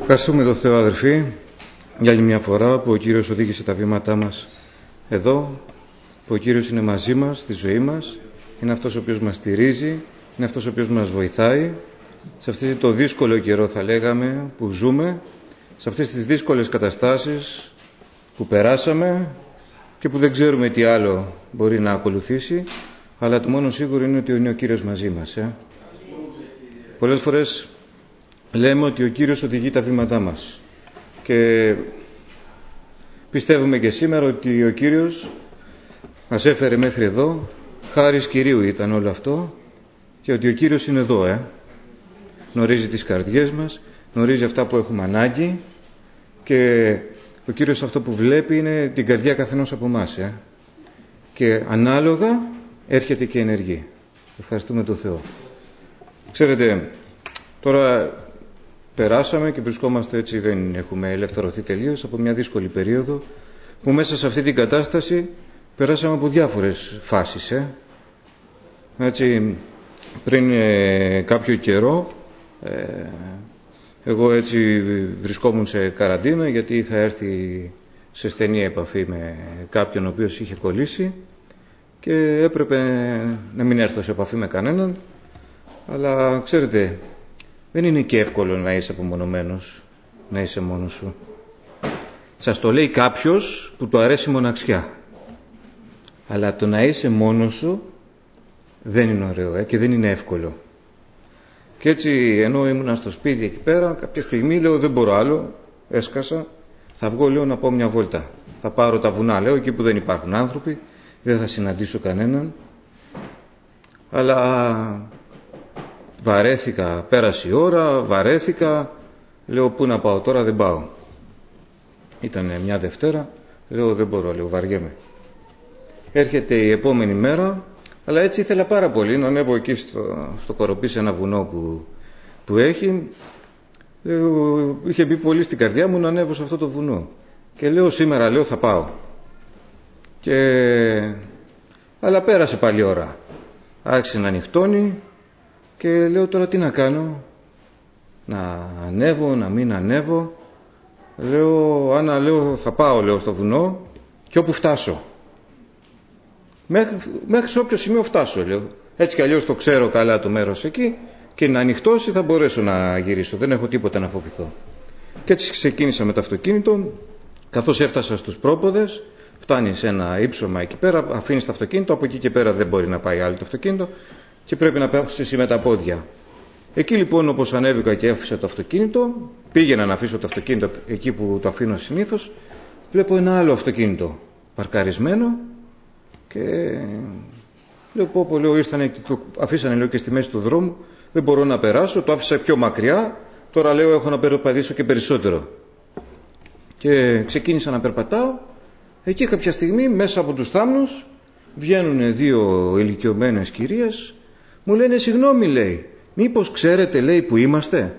Ευχαριστούμε τον Θεό, αδερφοί, για άλλη μια φορά που ο Κύριος οδήγησε τα βήματά μας εδώ, που ο Κύριος είναι μαζί μας στη ζωή μας, είναι αυτός ο οποίος μας στηρίζει, είναι αυτός ο οποίος μας βοηθάει σε αυτό το δύσκολο καιρό, θα λέγαμε, που ζούμε, σε αυτές τις δύσκολες καταστάσεις που περάσαμε και που δεν ξέρουμε τι άλλο μπορεί να ακολουθήσει, αλλά το μόνο σίγουρο είναι ότι είναι ο Κύριος μαζί μας. Πολλές φορές λέμε ότι ο Κύριος οδηγεί τα βήματά μας και πιστεύουμε και σήμερα ότι ο Κύριος μας έφερε μέχρι εδώ, χάρις Κυρίου ήταν όλο αυτό, και ότι ο Κύριος είναι εδώ, γνωρίζει τις καρδιές μας, γνωρίζει αυτά που έχουμε ανάγκη, και ο Κύριος αυτό που βλέπει είναι την καρδιά καθενός από εμάς, και ανάλογα έρχεται και ενεργεί. Ευχαριστούμε τον Θεό. Ξέρετε, τώρα περάσαμε και βρισκόμαστε, έτσι, δεν έχουμε ελευθερωθεί τελείως, από μια δύσκολη περίοδο που μέσα σε αυτή την κατάσταση περάσαμε από διάφορες φάσεις. Έτσι, πριν κάποιο καιρό εγώ έτσι βρισκόμουν σε καραντίνα, γιατί είχα έρθει σε στενή επαφή με κάποιον ο οποίος είχε κολλήσει και έπρεπε να μην έρθω σε επαφή με κανέναν. Αλλά ξέρετε, δεν είναι και εύκολο να είσαι απομονωμένος, να είσαι μόνος σου. Σας το λέει κάποιος που του αρέσει η μοναξιά. Αλλά το να είσαι μόνος σου δεν είναι ωραίο, και δεν είναι εύκολο. Και έτσι, ενώ ήμουνα στο σπίτι εκεί πέρα, κάποια στιγμή λέω δεν μπορώ άλλο, έσκασα, θα βγω, λέω, να πάω μια βόλτα. Θα πάρω τα βουνά, λέω, εκεί που δεν υπάρχουν άνθρωποι, δεν θα συναντήσω κανέναν. Αλλά βαρέθηκα, πέρασε η ώρα, βαρέθηκα, λέω πού να πάω τώρα, δεν πάω. Ήταν μια Δευτέρα, λέω δεν μπορώ, λέω, βαριέμαι. Έρχεται η επόμενη μέρα, αλλά έτσι ήθελα πάρα πολύ να ανέβω εκεί στο Κοροπή, σε ένα βουνό που έχει. Λέω, είχε μπει πολύ στην καρδιά μου να ανέβω σε αυτό το βουνό. Και λέω σήμερα, λέω, θα πάω. Αλλά πέρασε πάλι η ώρα. Άρχισε να νυχτώνει και λέω τώρα τι να κάνω. Να ανέβω, να μην ανέβω. Λέω, Άννα, λέω, θα πάω, λέω, στο βουνό και όπου φτάσω. Μέχρι σε όποιο σημείο φτάσω, λέω. Έτσι κι αλλιώς το ξέρω καλά το μέρος εκεί, και να ανοιχτώσει θα μπορέσω να γυρίσω. Δεν έχω τίποτα να φοβηθώ. Και έτσι ξεκίνησα με το αυτοκίνητο. Καθώς έφτασα στους πρόποδες, φτάνει σε ένα ύψωμα εκεί πέρα, αφήνεις το αυτοκίνητο, από εκεί και πέρα δεν μπορεί να πάει άλλο το αυτοκίνητο και πρέπει να πέσεις με τα πόδια. Εκεί λοιπόν, όπως ανέβηκα και άφησα το αυτοκίνητο, πήγαινα να αφήσω το αυτοκίνητο εκεί που το αφήνω συνήθως, βλέπω ένα άλλο αυτοκίνητο παρκαρισμένο και λέω λέω, ήρθανε και το αφήσανε, λέω, και στη μέση του δρόμου, δεν μπορώ να περάσω, το άφησα πιο μακριά, τώρα, λέω, έχω να περπατήσω και περισσότερο. Και ξεκίνησα να περπατάω. Εκεί κάποια στιγμή μέσα από τους θάμνους βγαίνουν δύο ηλικιωμένες κυρίες, μου λένε συγγνώμη, λέει, μήπως ξέρετε, λέει, που είμαστε?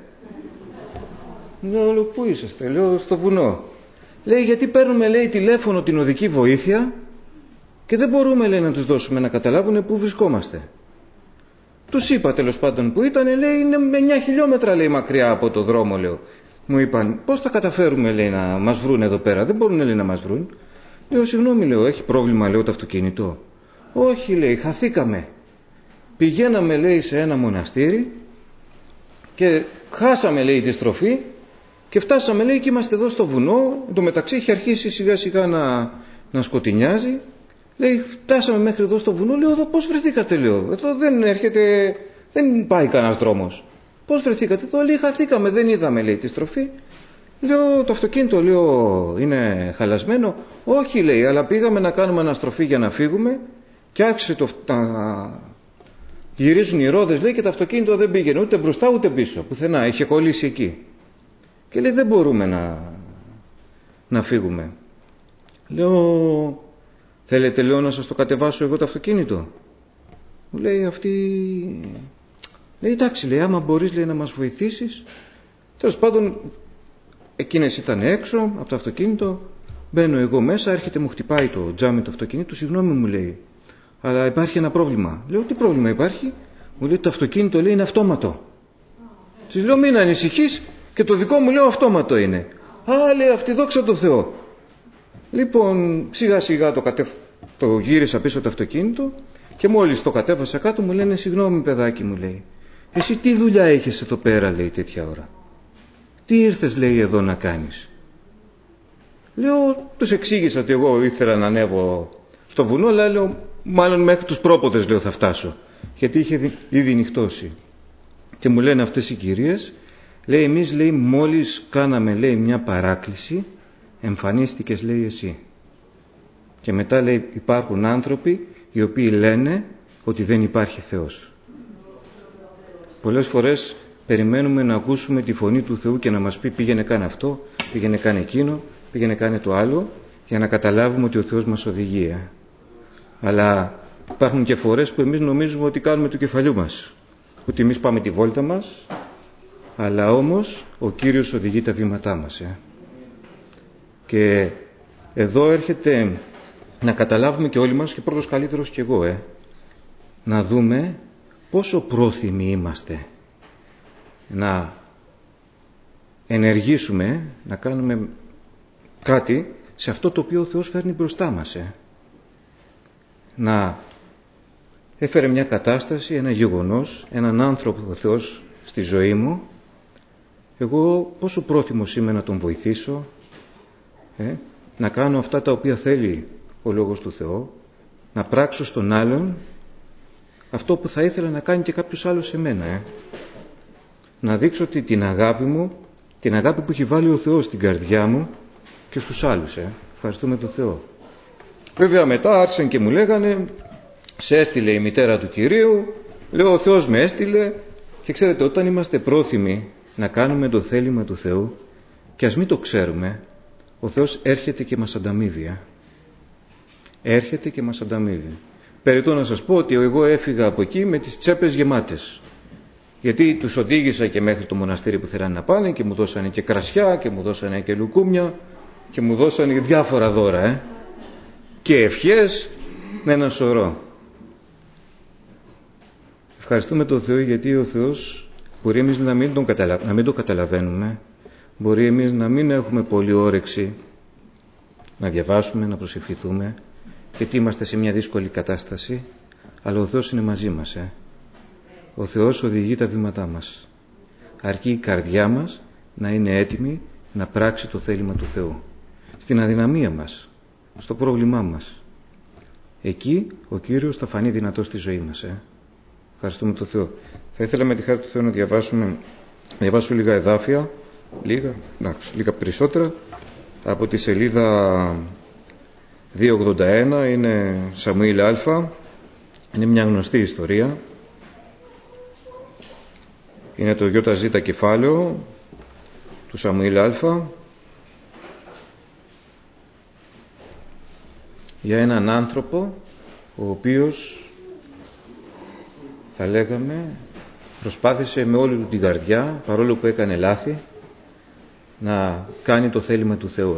Λέω, πού είσαστε? Λέω, στο βουνό. Λέει, γιατί παίρνουμε, λέει, τηλέφωνο την οδική βοήθεια και δεν μπορούμε, λέει, να τους δώσουμε να καταλάβουν πού βρισκόμαστε. Τους είπα τέλος πάντων που ήταν, λέει, είναι με 9 χιλιόμετρα, λέει, μακριά από το δρόμο, λέω. Μου είπαν, πώς θα καταφέρουμε, λέει, να μας βρουν εδώ πέρα? Δεν μπορούν, λέει, να μας βρουν. Λέω, συγγνώμη, λέω, έχει πρόβλημα, λέω, το αυτοκίνητο? Όχι, λέει, χαθήκαμε. Πηγαίναμε, λέει, σε ένα μοναστήρι και χάσαμε, λέει, τη στροφή και φτάσαμε, λέει, και είμαστε εδώ στο βουνό. Εν τω μεταξύ είχε αρχίσει σιγά σιγά να σκοτεινιάζει. Λέει, φτάσαμε μέχρι εδώ στο βουνό. Λέω, εδώ πώς βρεθήκατε? Λέω, εδώ δεν έρχεται, δεν πάει κανένας δρόμος. Πώς βρεθήκατε εδώ? Λέει, χαθήκαμε, δεν είδαμε, λέει, τη στροφή. Λέω, το αυτοκίνητο, λέω, είναι χαλασμένο? Όχι, λέει, αλλά πήγαμε να κάνουμε αναστροφή για να φύγουμε και άρχισε να γυρίζουν οι ρόδες, λέει, και το αυτοκίνητο δεν πήγαινε ούτε μπροστά ούτε πίσω, πουθενά, είχε κολλήσει εκεί. Και λέει, δεν μπορούμε να φύγουμε. Λέω, θέλετε, λέω, να σας το κατεβάσω εγώ το αυτοκίνητο? Μου λέει αυτή, λέει, εντάξει, λέει, άμα μπορείς, λέει, να μας βοηθήσεις. Τέλος πάντων, εκείνες ήταν έξω από το αυτοκίνητο, μπαίνω εγώ μέσα, έρχεται, μου χτυπάει το τζάμι του αυτοκίνητου. Συγγνώμη, μου λέει, αλλά υπάρχει ένα πρόβλημα. Λέω, τι πρόβλημα υπάρχει? Μου λέει, το αυτοκίνητο, λέει, είναι αυτόματο. Της λέω, μην ανησυχείς, Και το δικό μου, λέω, αυτόματο είναι. Α, λέει αυτή, δόξα τω Θεώ. Λοιπόν, σιγά σιγά το γύρισα πίσω το αυτοκίνητο και μόλις το κατέβασα κάτω μου λένε, συγγνώμη παιδάκι μου, λέει, εσύ τι δουλειά έχεις εδώ πέρα, λέει, τέτοια ώρα? Τι ήρθες, λέει, εδώ να κάνεις? Λέω, τους εξήγησα ότι εγώ ήθελα να ανέβω στο βουνό, αλλά λέω, μάλλον μέχρι τους πρόποδες, λέω, θα φτάσω, γιατί είχε ήδη νυχτώσει. Και μου λένε αυτές οι κυρίες, λέει, εμείς, λέει, μόλις κάναμε, λέει, μια παράκληση, εμφανίστηκες, λέει, εσύ. Και μετά, λέει, υπάρχουν άνθρωποι οι οποίοι λένε ότι δεν υπάρχει Θεός. Πολλές φορές περιμένουμε να ακούσουμε τη φωνή του Θεού και να μας πει, πήγαινε κάνε αυτό, πήγαινε κάνε εκείνο, πήγαινε κάνε το άλλο, για να καταλάβουμε ότι ο Θεός μας οδηγεί. Αλλά υπάρχουν και φορές που εμείς νομίζουμε ότι κάνουμε του κεφαλιού μας, ότι εμείς πάμε τη βόλτα μας, αλλά όμως ο Κύριος οδηγεί τα βήματά μας. Και εδώ έρχεται να καταλάβουμε και όλοι μας, και πρώτος καλύτερος και εγώ, να δούμε πόσο πρόθυμοι είμαστε να ενεργήσουμε, να κάνουμε κάτι σε αυτό το οποίο ο Θεός φέρνει μπροστά μας. Να έφερε μια κατάσταση, ένα γεγονός, έναν άνθρωπο ο Θεός στη ζωή μου, εγώ πόσο πρόθυμος είμαι να τον βοηθήσω, να κάνω αυτά τα οποία θέλει ο Λόγος του Θεού, να πράξω στον άλλον αυτό που θα ήθελα να κάνει και κάποιος άλλος σε μένα. Να δείξω ότι την αγάπη μου, την αγάπη που έχει βάλει ο Θεός στην καρδιά μου και στους άλλους. Ευχαριστούμε τον Θεό. Βέβαια μετά άρχισαν και μου λέγανε, σε έστειλε η μητέρα του Κυρίου, λέω, ο Θεός με έστειλε. Και ξέρετε, όταν είμαστε πρόθυμοι να κάνουμε το θέλημα του Θεού, και ας μην το ξέρουμε, ο Θεός έρχεται και μας ανταμείβει. Έρχεται και μας ανταμείβει. Περιττώ να σας πω ότι εγώ έφυγα από εκεί με τις τσέπες γεμάτες. Γιατί τους οδήγησα και μέχρι το μοναστήρι που θέλανε να πάνε και μου δώσανε και κρασιά και μου δώσανε και λουκούμια και μου δώσανε διάφορα δώρα. Και ευχές με ένα σωρό. Ευχαριστούμε τον Θεό, γιατί ο Θεός μπορεί εμείς να μην το καταλαβαίνουμε, μπορεί εμείς να μην έχουμε πολύ όρεξη να διαβάσουμε, να προσευχηθούμε, γιατί είμαστε σε μια δύσκολη κατάσταση, αλλά ο Θεός είναι μαζί μας. Ο Θεός οδηγεί τα βήματά μας. Αρκεί η καρδιά μας να είναι έτοιμη να πράξει το θέλημα του Θεού. Στην αδυναμία μας, στο πρόβλημά μας. Εκεί ο Κύριος θα φανεί δυνατός στη ζωή μας. Ευχαριστούμε τον Θεό. Θα ήθελα με τη χάρη του Θεού να διαβάσω λίγα εδάφια, λίγα περισσότερα, από τη σελίδα 281, είναι Σαμουήλ Α, είναι μια γνωστή ιστορία. Είναι το ΙΖ κεφάλαιο του Σαμουήλ Α, για έναν άνθρωπο ο οποίος, θα λέγαμε, προσπάθησε με όλη του την καρδιά, παρόλο που έκανε λάθη, να κάνει το θέλημα του Θεού.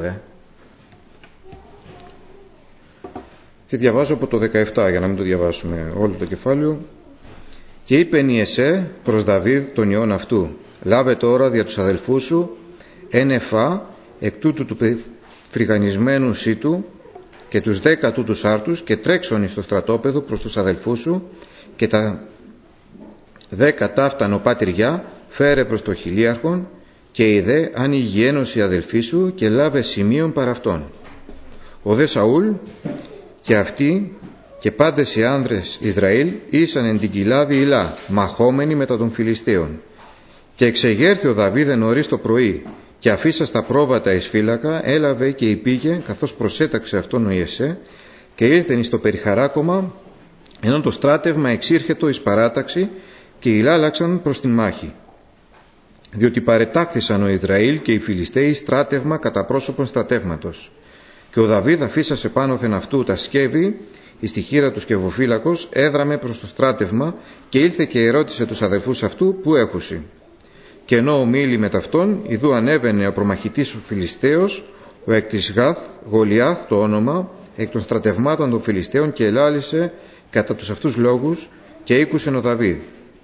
Και διαβάζω από το 17, για να μην το διαβάσουμε όλο το κεφάλαιο. Και είπεν Ιεσέ προς Δαβίδ τον ιόν αυτού, λάβε τώρα δια τους αδελφούς σου ένεφα εκ τούτου του φρυγανισμένου σύτου και τους 10 τούτους άρτους και τρέξον εις το στρατόπεδο προς τους αδελφούς σου και τα 10 ταύτα νοπάτηριά φέρε προς το χιλίαρχον και ειδέ αν υγιένωση αδελφοί σου και λάβε σημείων παρά αυτών. Ο δε Σαούλ και αυτοί και πάντες οι άνδρες Ισραήλ ήσαν εν την κοιλάδη Ηλά, μαχόμενοι μετά των Φιλιστέων. Και εξεγέρθη ο Δαβίδ νωρίς το πρωί και αφήσα στα πρόβατα εις φύλακα, έλαβε και υπήγε καθώς προσέταξε αυτόν ο Ιεσέ και ήλθεν εις το περιχαράκωμα, ενώ το στράτευμα εξήρχετο εις παράταξη και ηλάλαξαν προς την μάχη. Διότι παρετάχθησαν ο Ισραήλ και οι Φιλιστέοι στράτευμα κατά πρόσωπον στρατεύματος. Και ο Δαβίδ αφήσασε πάνωθεν αυτού τα σκεύη εις τη χείρα του σκευοφύλακος, έδραμε προς το στράτευμα και ήλθε και ερώτησε τους αδελφούς αυτού που έχουσι. Και ενώ ομίλη με ταυτόν, ιδού ανέβαινε ο προμαχητής ο Φιλιστέος, ο εκ της Γαθ, Γολιάθ το όνομα, εκ των στρατευμάτων των Φιλιστέων και ελάλησε κατά τους αυτούς λόγους και ήκουσεν ο Δαβίδ.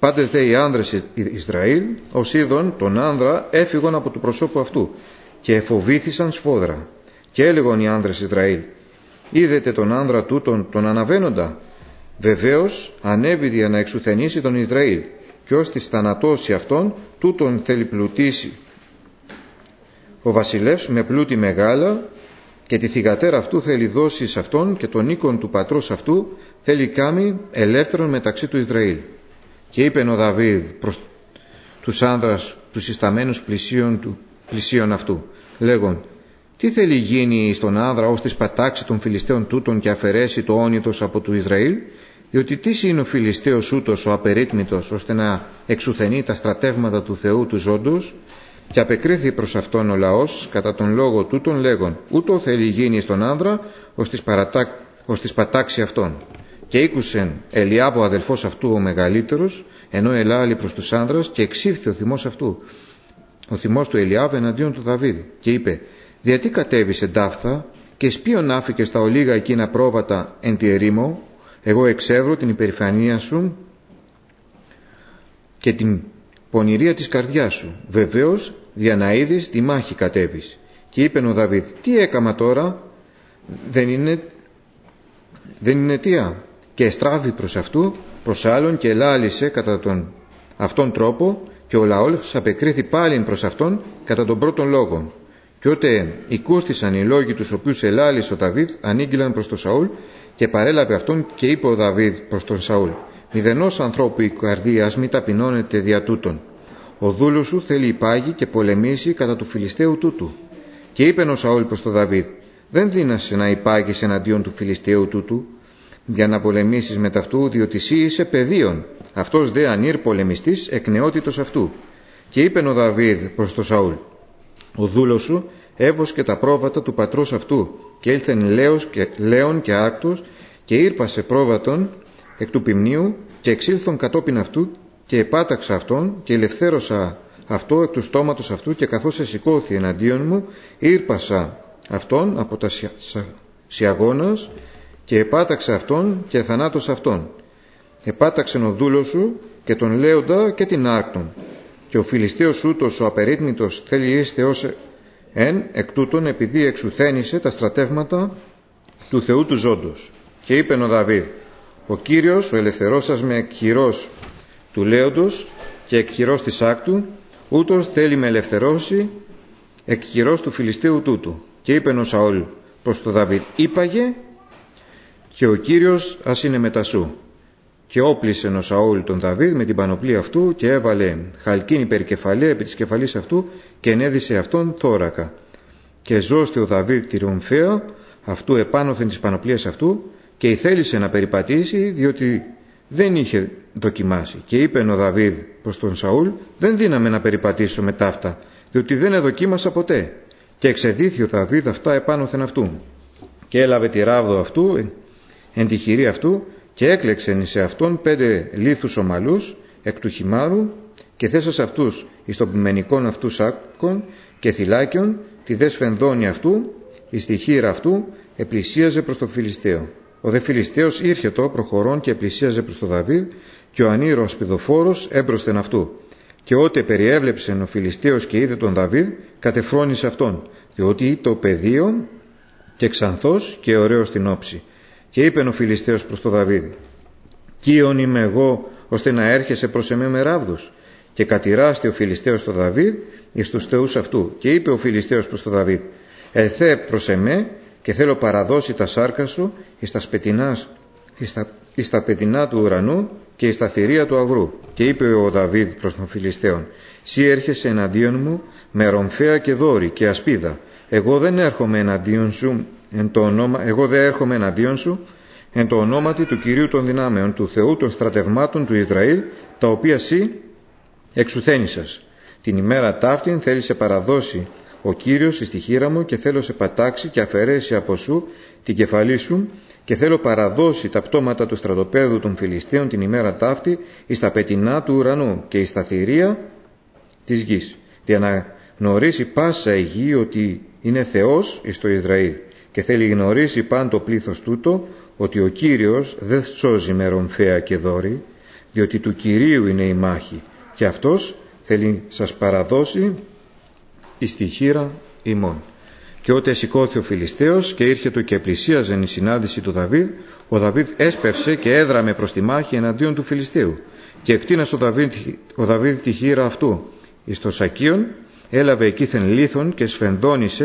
Πάντες δε οι άνδρες Ισραήλ, ως είδον τον άνδρα, έφυγον από του προσώπου αυτού και εφοβήθησαν σφόδρα. Και έλεγον οι άνδρες Ισραήλ, είδετε τον άνδρα τούτον τον αναβαίνοντα? Βεβαίως ανέβη για να εξουθενήσει τον Ισραήλ, και ως της θανατώσει αυτόν, τούτον θέλει πλουτίσει ο βασιλεύς με πλούτη μεγάλα, και τη θυγατέρα αυτού θέλει δώσει σε αυτόν, και τον οίκον του πατρός αυτού θέλει κάμει ελεύθερον μεταξύ του Ισραήλ. Και είπεν ο Δαβίδ προς τους άνδρας τους συσταμένους πλησίων αυτού, λέγον, τι θέλει γίνει στον άνδρα ως της πατάξει των Φιλιστέων τούτων και αφαιρέσει το όνητος από του Ισραήλ? Διότι τι είναι ο Φιλιστέος ούτως ο απερίτμητος, ώστε να εξουθενεί τα στρατεύματα του Θεού του ζώντος? Και απεκρίθη προς αυτόν ο λαός κατά τον λόγο τούτον, λέγον, ούτω θέλει γίνει στον άνδρα ως της πατάξει αυτόν. Και ήκουσεν Ελιάβ ο αδελφός αυτού ο μεγαλύτερος, ενώ ελάλη προς τους άνδρας, και εξήφθη ο θυμός αυτού, ο θυμός του Ελιάβ εναντίον του Δαβίδ, και είπε, διατί κατέβησε ντάφθα και σπίον άφηκε στα ολίγα εκείνα πρόβατα εν τη ερήμο? Εγώ εξεύρω την υπερηφανία σου και την πονηρία της καρδιάς σου. Βεβαίως δια να είδεις τη μάχη κατέβεις. Και είπεν ο Δαβίδ, τι έκαμα τώρα? Δεν είναι αιτία? Και εστράβει προς αυτού, προς άλλον, και ελάλησε κατά τον αυτόν τρόπο, και ο λαός απεκρίθη πάλιν προς αυτόν κατά τον πρώτον λόγο. Και ότε οικούστησαν οι λόγοι τους οποίους ελάλησε ο Δαβίδ, ανήγγυλαν προς τον Σαούλ, και παρέλαβε αυτόν, και είπε ο Δαβίδ προς τον Σαούλ, μηδενός ανθρώπου η καρδίας μη ταπεινώνεται δια τούτων. Ο δούλος σου θέλει υπάγει και πολεμήσει κατά του Φιλιστέου τούτου. Και είπεν ο Σαούλ προς τον Δαβίδ, δεν δύνασαι να υπάγεις εναντίον του Φιλιστέου τούτου, για να πολεμήσεις με ταυτού, διότι εσύ είσαι παιδίον, αυτός δε ανήρ πολεμιστής εκ νεότητος αυτού. Και είπεν ο Δαβίδ προς τον Σαούλ, ο δούλος σου έβοσκε τα πρόβατα του πατρός αυτού, και ήλθεν λέον και άρκτος, και ήρπασε πρόβατον εκ του ποιμνίου, και εξήλθον κατόπιν αυτού, και επάταξα αυτόν, και ελευθέρωσα αυτό εκ του στόματος αυτού, και καθώς εσηκώθη εναντίον μου, ήρπασα αυτόν από τα σιαγώνας, και επάταξα αυτόν και θανάτωσα αυτόν. Επάταξεν ο δούλος σου και τον λέοντα και την άρκτον. Και ο Φιλιστέος ούτως ο απερίτμητος θέλει είστε ως εκ τούτων, επειδή εξουθένησε τα στρατεύματα του Θεού του ζώντος. Και είπεν ο Δαβίδ, ο Κύριος ο ελευθερώσας με εκ χειρός του λέοντος και εκ χειρός της άκτου, ούτως θέλει με ελευθερώσει εκ χειρός του Φιλιστέου τούτου. Και είπεν ο Σαούλ προς τον Δαβίδ, είπαγε, και ο Κύριος ας είναι μετά σου. Και όπλησεν ο Σαούλ τον Δαβίδ με την πανοπλία αυτού, και έβαλε χαλκίνη περικεφαλαία επί της κεφαλής αυτού, και ενέδισε αυτόν θώρακα. Και ζώστε ο Δαβίδ τη ρομφαία αυτού επάνωθεν της πανοπλίας αυτού, και ηθέλησε να περιπατήσει, διότι δεν είχε δοκιμάσει. Και είπεν ο Δαβίδ προς τον Σαούλ, δεν δύναμε να περιπατήσω με ταύτα, διότι δεν εδοκίμασα ποτέ. Και εξεδίθη ο Δαβίδ αυτά επάνωθεν αυτού. Και έλαβε τη ράβδο αυτού εν τη χειρή αυτού, και έκλεξεν σε αυτόν 5 λίθους ομαλούς εκ του χυμάρου, και θέσας αυτούς εις των ποιμενικών αυτού σάκων και θυλάκιον, τη δε σφενδόνη αυτού εις τη χείρα αυτού, επλησίαζε προς τον Φιλιστέο. Ο δε Φιλιστέος ήρχετο προχωρών και επλησίαζε προς τον Δαβίδ, και ο ανήρος πηδοφόρος έμπροσθεν αυτού. Και ότε περιέβλεψεν ο Φιλιστέος και είδε τον Δαβίδ, κατεφρόνησε αυτόν, διότι το πεδίο και ξανθός και ωραίος στην όψη. Και είπεν ο Φιλιστέος προς τον Δαβίδ, «Κίον είμαι εγώ, ώστε να έρχεσαι προς εμέ με ράβδους?» Και κατηράστη ο Φιλιστέος τον Δαβίδ εις τους θεούς αυτού. Και είπε ο Φιλιστέος προς τον Δαβίδ, «Ελθέ προς εμέ, και θέλω παραδώσει τα σάρκα σου εις τα πετεινά του ουρανού και εις τα θηρία του αγρού». Και είπε ο Δαβίδ προς τον Φιλιστέον, «Σύ έρχεσαι εναντίον μου με ρομφαία και δόρη και ασπίδα. Εγώ δεν έρχομαι εναντίον σου εν το ονόματι του Κυρίου των δυνάμεων, του Θεού των στρατευμάτων του Ισραήλ, τα οποία σύ εξουθένησας. Την ημέρα ταύτην θέλει σε παραδώσει ο Κύριος εις τη χείρα μου, και θέλω σε πατάξει και αφαιρέσει από σου την κεφαλή σου, και θέλω παραδώσει τα πτώματα του στρατοπέδου των Φιλιστέων την ημέρα ταύτη εις τα πετεινά του ουρανού και εις τα θηρία της γης, για να γνωρίσει πάσα η γη ότι είναι Θεός εις το Ισραήλ, και θέλει γνωρίσει παν το πλήθος τούτο ότι ο Κύριος δεν σώζει με ρομφαία και δόρη, διότι του Κυρίου είναι η μάχη και αυτός θέλει σας παραδώσει εις τη χείρα ημών. Και ότε σηκώθη ο Φιλιστέος και ήρχετο και πλησίαζεν η συνάντηση του Δαβίδ, ο Δαβίδ έσπευσε και έδραμε προς τη μάχη εναντίον του Φιλιστέου. Και εκτείνας ο Δαβίδ τη χείρα αυτού εις το σακίον, έλαβε εκείθεν λίθον και σφενδόνισε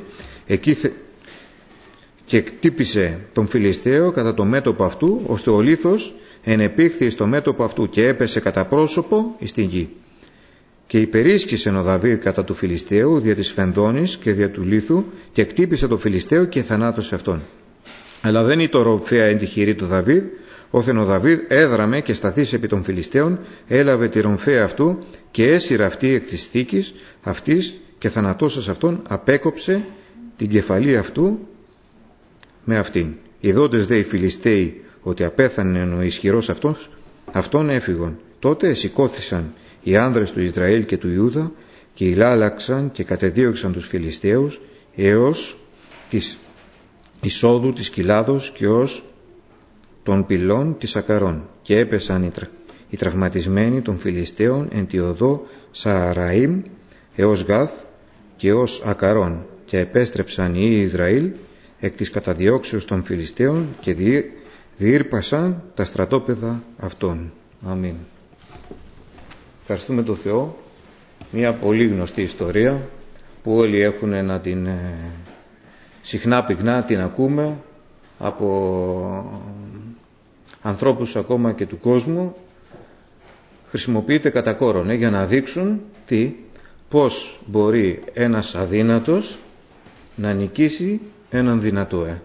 και κτύπησε τον Φιλιστέο κατά το μέτωπο αυτού, ώστε ο λίθος ενεπήχθη στο μέτωπο αυτού και έπεσε κατά πρόσωπο εις την γη. Και υπερίσχυσεν ο Δαβίδ κατά του Φιλιστέου δια της φενδόνης και δια του λίθου και κτύπησε τον Φιλιστέο και θανάτωσε αυτόν. Αλλά δεν ήταν ρομφαία εν τη χειρή του Δαβίδ, όθεν ο Δαβίδ έδραμε και σταθείς επί των Φιλιστέων, έλαβε τη ρομφαία αυτού και έσυρα αυτή εκ της θήκης αυτής και θανατώσας αυτόν απέκοψε την κεφαλή αυτού με αυτήν. Ιδόντες δε οι Φιλιστέοι ότι απέθανε ο ισχυρός αυτόν έφυγον. Τότε σηκώθησαν οι άνδρες του Ισραήλ και του Ιούδα και ηλάλαξαν και κατεδίωξαν τους Φιλιστέους έως της εισόδου της Κοιλάδος και ως των πυλών της Ακαρών, και έπεσαν οι τραυματισμένοι των Φιλιστέων εν τη οδό Σααραήμ έως Γάθ και ως Ακαρών, και επέστρεψαν οι Ισραήλ εκ της καταδιώξεως των Φιλιστέων και διήρπασαν τα στρατόπεδα αυτών. Αμήν. Ευχαριστούμε τον Θεό. Μια πολύ γνωστή ιστορία που όλοι έχουν να την συχνά πυκνά την ακούμε από ανθρώπους ακόμα και του κόσμου. Χρησιμοποιείται κατά κόρον για να δείξουν πώς μπορεί ένας αδύνατος να νικήσει έναν δυνατό.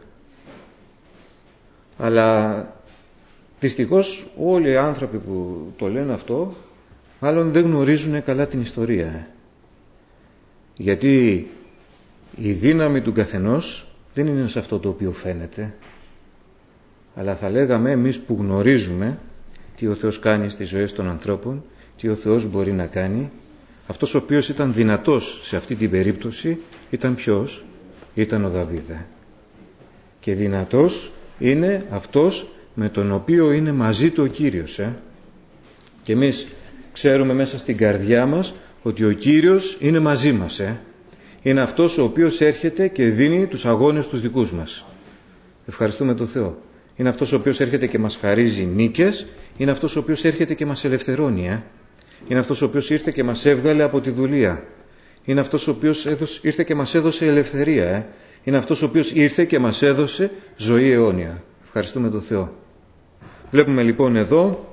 Αλλά δυστυχώς όλοι οι άνθρωποι που το λένε αυτό μάλλον δεν γνωρίζουν καλά την ιστορία. Γιατί η δύναμη του καθενός δεν είναι σε αυτό το οποίο φαίνεται, αλλά θα λέγαμε εμείς που γνωρίζουμε τι ο Θεός κάνει στις ζωές των ανθρώπων, τι ο Θεός μπορεί να κάνει. Αυτός ο οποίος ήταν δυνατός σε αυτή την περίπτωση ήταν ποιος? Ήταν ο Δαβίδ. Και δυνατός είναι αυτός με τον οποίο είναι μαζί του ο Κύριος. Και εμείς ξέρουμε μέσα στην καρδιά μας ότι ο Κύριος είναι μαζί μας. Είναι αυτός ο οποίος έρχεται και δίνει τους αγώνες τους δικούς μας. Ευχαριστούμε τον Θεό. Είναι αυτός ο οποίος έρχεται και μας χαρίζει νίκες. Είναι αυτός ο οποίος έρχεται και μας ελευθερώνει. Είναι αυτός ο οποίος ήρθε και μας έβγαλε από τη δουλεία. Είναι αυτός ο οποίος ήρθε και μας έδωσε ελευθερία. Είναι αυτός ο οποίος ήρθε και μας έδωσε ζωή αιώνια. Ευχαριστούμε τον Θεό. Βλέπουμε λοιπόν εδώ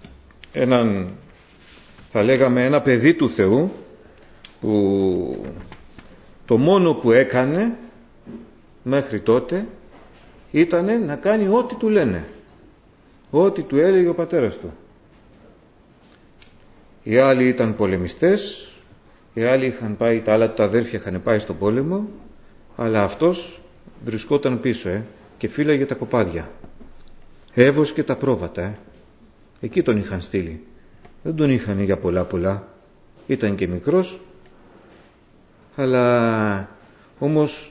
θα λέγαμε ένα παιδί του Θεού που το μόνο που έκανε μέχρι τότε ήταν να κάνει ό,τι του λένε, ό,τι του έλεγε ο πατέρας του. Οι άλλοι ήταν πολεμιστές, οι άλλοι τα άλλα τα αδέρφια είχαν πάει στο πόλεμο, αλλά αυτός βρισκόταν πίσω και φύλαγε τα κοπάδια, έβοσκε τα πρόβατα. Εκεί τον είχαν στείλει. Δεν τον είχαν για πολλά, ήταν και μικρός, αλλά όμως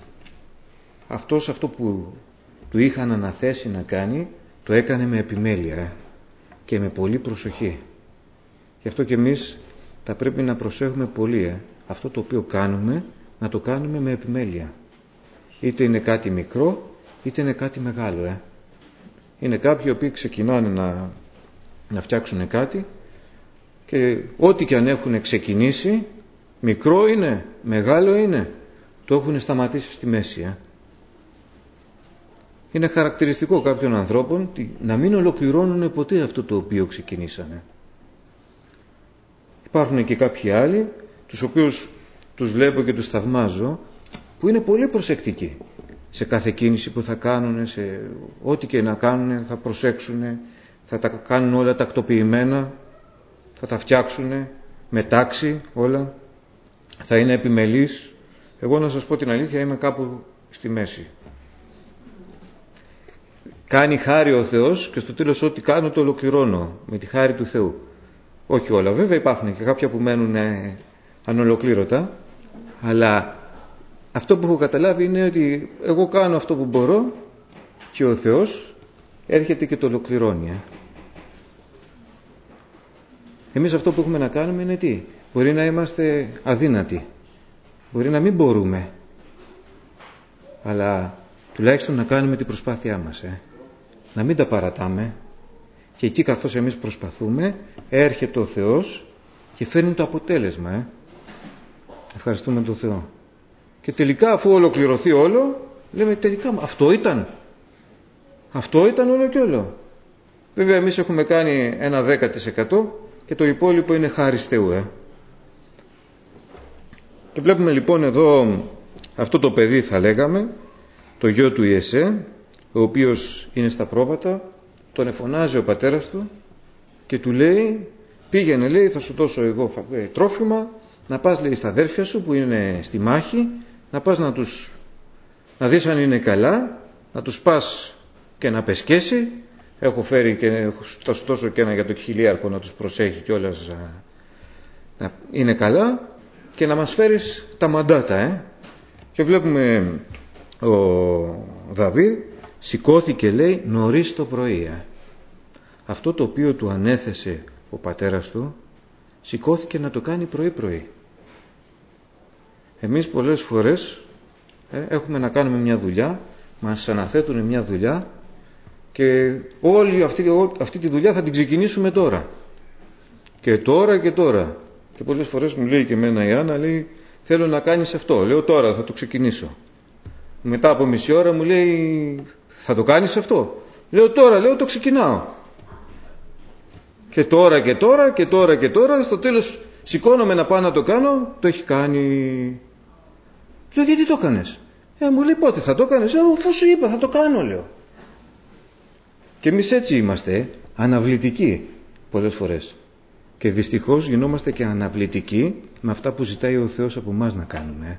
αυτό που του είχαν αναθέσει να κάνει το έκανε με επιμέλεια και με πολύ προσοχή. Γι' αυτό και εμείς θα πρέπει να προσέχουμε πολύ αυτό το οποίο κάνουμε, να το κάνουμε με επιμέλεια. Είτε είναι κάτι μικρό είτε είναι κάτι μεγάλο. Είναι κάποιοι οι οποίοι ξεκινάνε να φτιάξουν κάτι και ό,τι και αν έχουν ξεκινήσει, μικρό είναι, μεγάλο είναι, το έχουν σταματήσει στη μέση. Είναι χαρακτηριστικό κάποιων ανθρώπων να μην ολοκληρώνουν ποτέ αυτό το οποίο ξεκινήσανε. Υπάρχουν και κάποιοι άλλοι, τους οποίους τους βλέπω και τους θαυμάζω, που είναι πολύ προσεκτικοί σε κάθε κίνηση που θα κάνουν, σε ό,τι και να κάνουν θα προσέξουν, θα τα κάνουν όλα τακτοποιημένα, θα τα φτιάξουν με τάξη όλα, θα είναι επιμελείς. Εγώ να σας πω την αλήθεια, είμαι κάπου στη μέση. Κάνει χάρη ο Θεός και στο τέλος ό,τι κάνω το ολοκληρώνω με τη χάρη του Θεού. Όχι όλα βέβαια, υπάρχουν και κάποια που μένουν ανολοκλήρωτα, αλλά αυτό που έχω καταλάβει είναι ότι εγώ κάνω αυτό που μπορώ και ο Θεός έρχεται και το ολοκληρώνει. Εμείς αυτό που έχουμε να κάνουμε είναι τι? Μπορεί να είμαστε αδύνατοι, μπορεί να μην μπορούμε, αλλά τουλάχιστον να κάνουμε την προσπάθειά μας, να μην τα παρατάμε, και εκεί καθώς εμείς προσπαθούμε έρχεται ο Θεός και φέρνει το αποτέλεσμα. Ευχαριστούμε τον Θεό. Και τελικά, αφού ολοκληρωθεί όλο, λέμε τελικά αυτό ήταν όλο και όλο. Βέβαια εμείς έχουμε κάνει ένα 10% και το υπόλοιπο είναι χάρις Θεού. Και βλέπουμε λοιπόν εδώ αυτό το παιδί, θα λέγαμε, το γιο του Ιεσέ, ο οποίος είναι στα πρόβατα, τον εφωνάζει ο πατέρας του και του λέει, πήγαινε, λέει, θα σου δώσω εγώ τρόφιμα, να πας, λέει, στα αδέρφια σου που είναι στη μάχη, να πας να δεις αν είναι καλά, να τους πας και να πεσκέσει. Έχω φέρει και θα σου δώσω και ένα για το χιλιάρχο να τους προσέχει κιόλας, να είναι καλά, και να μας φέρεις τα μαντάτα. Και βλέπουμε ο Δαβίδ σηκώθηκε, λέει, νωρίς το πρωί. Αυτό το οποίο του ανέθεσε ο πατέρας του, σηκώθηκε να το κάνει πρωί-πρωί. Εμείς πολλές φορές έχουμε να κάνουμε μια δουλειά, μας αναθέτουν μια δουλειά και όλη αυτή τη δουλειά θα την ξεκινήσουμε τώρα. Και τώρα. Και πολλές φορές μου λέει και εμένα η Άννα, λέει, θέλω να κάνεις αυτό. Λέω τώρα θα το ξεκινήσω. Μετά από μισή ώρα μου λέει, θα το κάνεις αυτό. Λέω τώρα, λέω το ξεκινάω. Και τώρα, στο τέλος σηκώνομαι να πάω να το κάνω, το έχει κάνει. Λέω, γιατί το έκανες? Μου λέει, πότε θα το έκανες? Αφού σου είπα θα το κάνω, λέω. Και εμείς έτσι είμαστε, αναβλητικοί πολλές φορές. Και δυστυχώς γινόμαστε και αναβλητικοί με αυτά που ζητάει ο Θεός από εμάς να κάνουμε.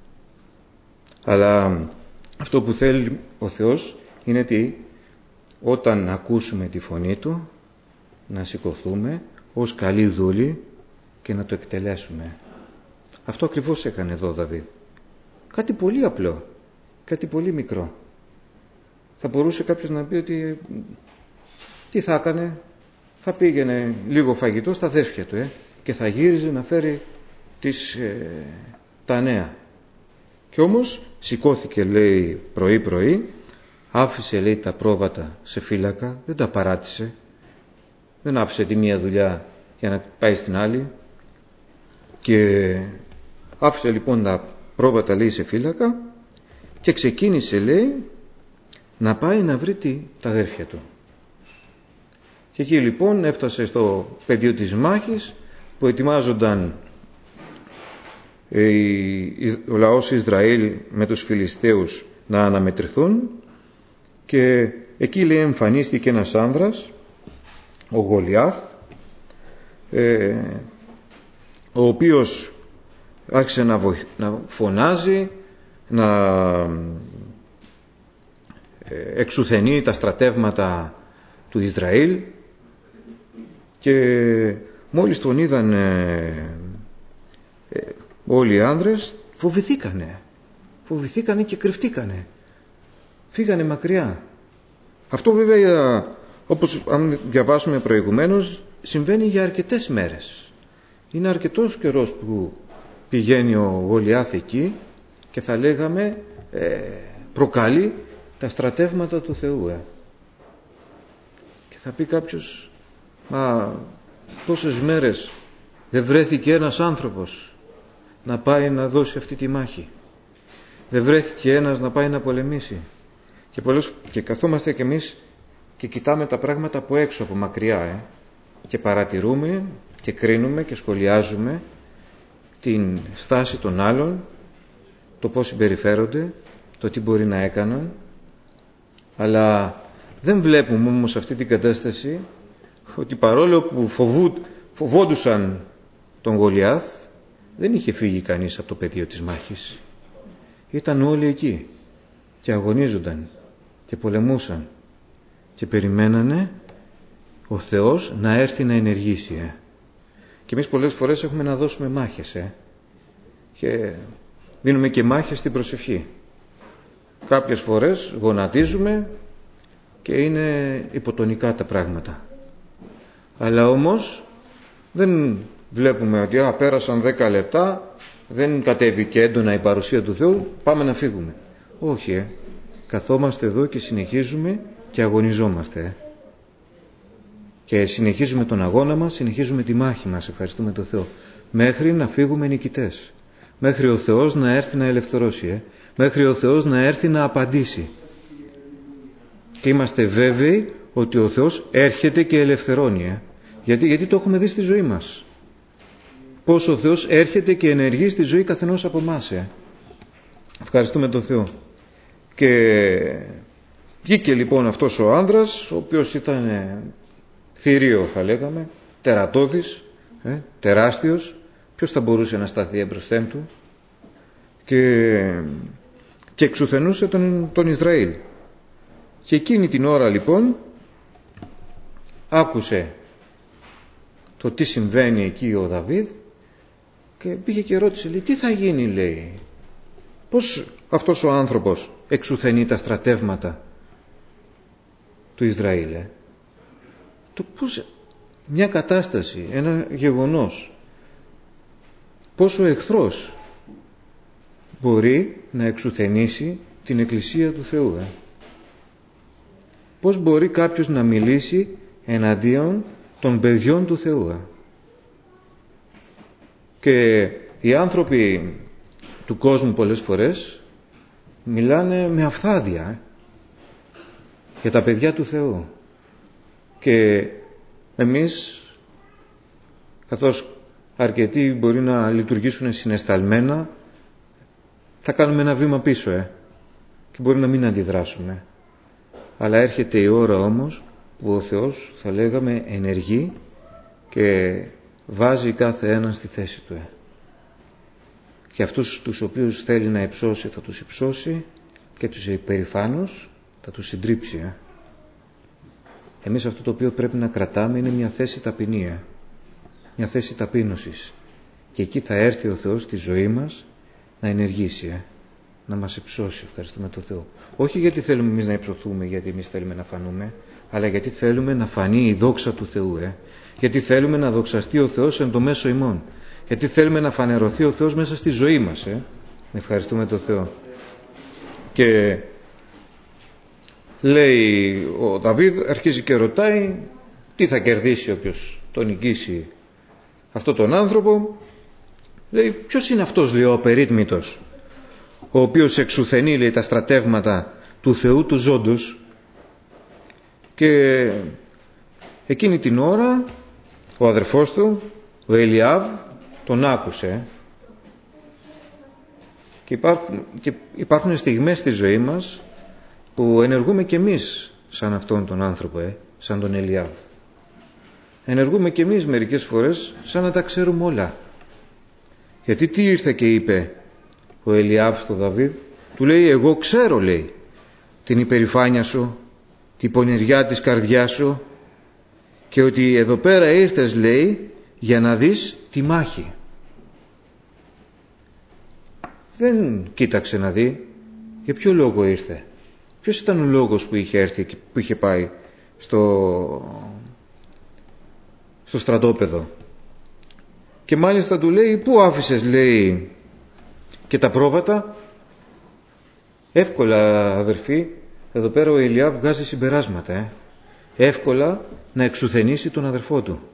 Αλλά αυτό που θέλει ο Θεός είναι τι? Όταν ακούσουμε τη φωνή Του, να σηκωθούμε ως καλοί δούλοι και να το εκτελέσουμε. Αυτό ακριβώς έκανε εδώ ο Δαβίδ. Κάτι πολύ απλό, κάτι πολύ μικρό. Θα μπορούσε κάποιος να πει ότι τι θα έκανε? Θα πήγαινε λίγο φαγητό στα αδέρφια του και θα γύριζε να φέρει τα νέα. Και όμως σηκώθηκε, λέει, πρωί-πρωί, άφησε, λέει, τα πρόβατα σε φύλακα, δεν τα παράτησε, δεν άφησε τη μία δουλειά για να πάει στην άλλη, και άφησε λοιπόν τα πρόβατα, λέει, σε φύλακα και ξεκίνησε, λέει, να πάει να βρει τα αδέρφια του. Και εκεί λοιπόν έφτασε στο πεδίο της μάχης που ετοιμάζονταν ο λαός Ισραήλ με τους Φιλιστέους να αναμετρηθούν, και εκεί, λέει, εμφανίστηκε ένας άνδρας, ο Γολιάθ, ο οποίος άρχισε να φωνάζει, να εξουθενεί τα στρατεύματα του Ισραήλ, και μόλις τον είδαν όλοι οι άνδρες, φοβηθήκανε και κρυφτήκανε, φύγανε μακριά. Αυτό βέβαια, όπως αν διαβάσουμε προηγουμένως, συμβαίνει για αρκετές μέρες. Είναι αρκετός καιρός που πηγαίνει ο Γολιάθ εκεί και θα λέγαμε προκαλεί τα στρατεύματα του Θεού. Και θα πει κάποιος, μα τόσες μέρες δεν βρέθηκε ένας άνθρωπος να πάει να δώσει αυτή τη μάχη? Δεν βρέθηκε ένας να πάει να πολεμήσει? Και καθόμαστε κι εμείς και κοιτάμε τα πράγματα από έξω, από μακριά, και παρατηρούμε και κρίνουμε και σχολιάζουμε την στάση των άλλων, το πώς συμπεριφέρονται, το τι μπορεί να έκαναν, αλλά δεν βλέπουμε όμως αυτή την κατάσταση ότι παρόλο που φοβόντουσαν τον Γολιάθ, δεν είχε φύγει κανείς από το πεδίο της μάχης. Ήταν όλοι εκεί και αγωνίζονταν και πολεμούσαν και περιμένανε ο Θεός να έρθει να ενεργήσει. Και εμείς πολλές φορές έχουμε να δώσουμε μάχες και δίνουμε και μάχες στην προσευχή. Κάποιες φορές γονατίζουμε και είναι υποτονικά τα πράγματα, αλλά όμως Δεν βλέπουμε ότι πέρασαν 10 λεπτά, δεν κατέβηκε έντονα η παρουσία του Θεού, πάμε να φύγουμε. Όχι, καθόμαστε εδώ και συνεχίζουμε και αγωνιζόμαστε. Και συνεχίζουμε τον αγώνα μας, συνεχίζουμε τη μάχη μας, ευχαριστούμε τον Θεό, μέχρι να φύγουμε νικητές. Μέχρι ο Θεός να έρθει να ελευθερώσει, μέχρι ο Θεός να έρθει να απαντήσει. Και είμαστε βέβαιοι ότι ο Θεός έρχεται και ελευθερώνει. Γιατί το έχουμε δει στη ζωή μας. Πώς ο Θεός έρχεται και ενεργεί στη ζωή καθενός από εμάς. Ευχαριστούμε τον Θεό. Και βγήκε λοιπόν αυτός ο άνδρας, ο οποίος ήταν θηρίο θα λέγαμε, τερατώδης, τεράστιος. Ποιος θα μπορούσε να σταθεί εμπροσθέν του? Και εξουθενούσε τον Ισραήλ. Και εκείνη την ώρα λοιπόν άκουσε το τι συμβαίνει εκεί ο Δαβίδ και πήγε και ρώτησε, λέει, τι θα γίνει, λέει, πώς αυτός ο άνθρωπος εξουθενεί τα στρατεύματα του Ισραήλ. Πώς μια κατάσταση, ένα γεγονός, πώς ο εχθρός μπορεί να εξουθενήσει την Εκκλησία του Θεού. Πώς μπορεί κάποιος να μιλήσει εναντίον των παιδιών του Θεού. Και οι άνθρωποι του κόσμου πολλές φορές μιλάνε με αυθάδεια για τα παιδιά του Θεού. Και εμείς, καθώς αρκετοί μπορεί να λειτουργήσουν συναισθαλμένα, θα κάνουμε ένα βήμα πίσω και μπορεί να μην αντιδράσουμε. Αλλά έρχεται η ώρα όμως που ο Θεός, θα λέγαμε, ενεργεί και βάζει κάθε έναν στη θέση του. Και αυτούς τους οποίους θέλει να υψώσει θα τους υψώσει και τους υπερηφάνους θα τους συντρίψει. Εμείς αυτό το οποίο πρέπει να κρατάμε είναι μια θέση ταπεινή, μια θέση ταπείνωσης. Και εκεί θα έρθει ο Θεός στη ζωή μας να ενεργήσει, να μας υψώσει, ευχαριστούμε τον Θεό. Όχι γιατί θέλουμε εμείς να υψωθούμε, γιατί εμείς θέλουμε να φανούμε, αλλά γιατί θέλουμε να φανεί η δόξα του Θεού. Γιατί θέλουμε να δοξαστεί ο Θεός εν το μέσο ημών. Γιατί θέλουμε να φανερωθεί ο Θεός μέσα στη ζωή μας. Ευχαριστούμε τον Θεό. Και λέει ο Δαβίδ, αρχίζει και ρωτάει τι θα κερδίσει όποιος τον νικήσει αυτόν τον άνθρωπο. Λέει, ποιος είναι αυτός, λέει, ο απερίτμητος, ο οποίος εξουθενεί, λέει, τα στρατεύματα του Θεού του ζώντος. Και εκείνη την ώρα ο αδερφός του, ο Ελιάβ, τον άκουσε. Και υπάρχουν στιγμές στη ζωή μας που ενεργούμε κι εμείς σαν αυτόν τον άνθρωπο, σαν τον Ελιάβ. Ενεργούμε κι εμείς μερικές φορές σαν να τα ξέρουμε όλα. Γιατί τι ήρθε και είπε ο Ελιάβ στο Δαβίδ? Του λέει, εγώ ξέρω, λέει, την υπερηφάνεια σου, την πονηριά της καρδιάς σου και ότι εδώ πέρα ήρθες, λέει, για να δεις τη μάχη. Δεν κοίταξε να δει για ποιο λόγο ήρθε. Ποιος ήταν ο λόγος που είχε έρθει, που είχε πάει στο στρατόπεδο. Και μάλιστα του λέει, πού άφησες, λέει, και τα πρόβατα? Εύκολα, αδερφοί, εδώ πέρα ο Ελιάβ βγάζει συμπεράσματα. Εύκολα να εξουθενήσει τον αδερφό του.